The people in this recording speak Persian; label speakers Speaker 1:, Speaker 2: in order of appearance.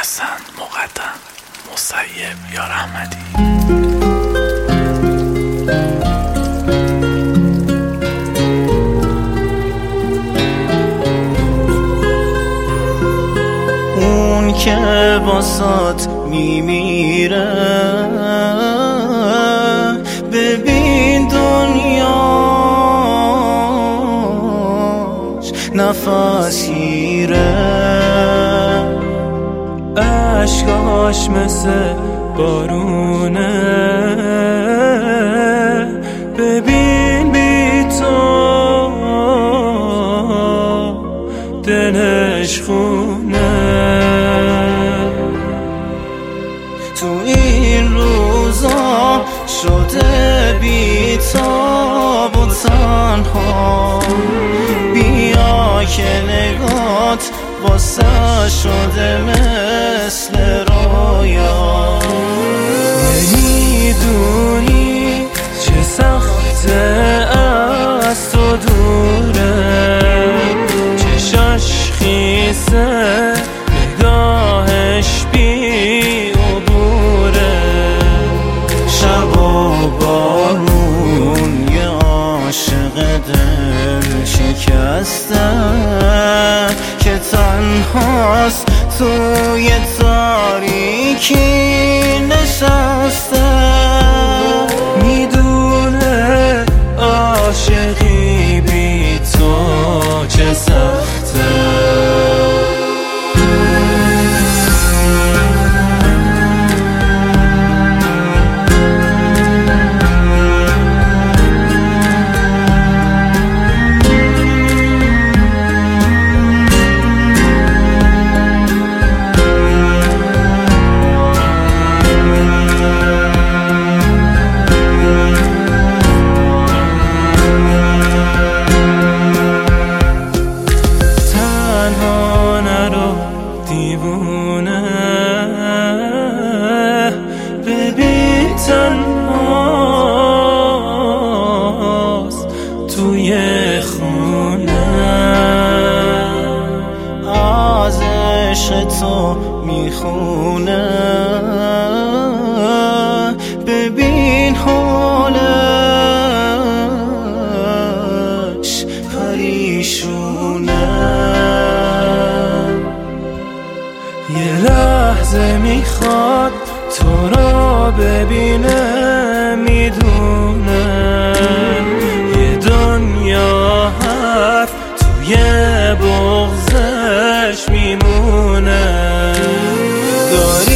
Speaker 1: محسن مقدم مسیب یا رحمتی.
Speaker 2: اون که واسات میمیره ببین دنیاش نفس گیره،
Speaker 3: عشقاش مثل بارونه، ببین بی تو دلش خونه.
Speaker 2: تو این روزا شده بی تاب و تنها، بیا که نگات واسه شده مثل رویا.
Speaker 3: نمیدونی چه سخته از تو دوره، چشاش خیسه نگاهش بی عبوره،
Speaker 2: شبا بارون یه عاشق دل شکسته که تنهاست توی تاریکی نشسته.
Speaker 3: میدونه عاشقی بی تو چه سخته. دیوونه ببین تنهاست توی خونه،
Speaker 2: از عشق تو میخونه. ببین حالش پریشونه،
Speaker 3: یه لحظه میخواد تو را ببینه، میدونه یه دنیا حرف توی بغضش میمونه.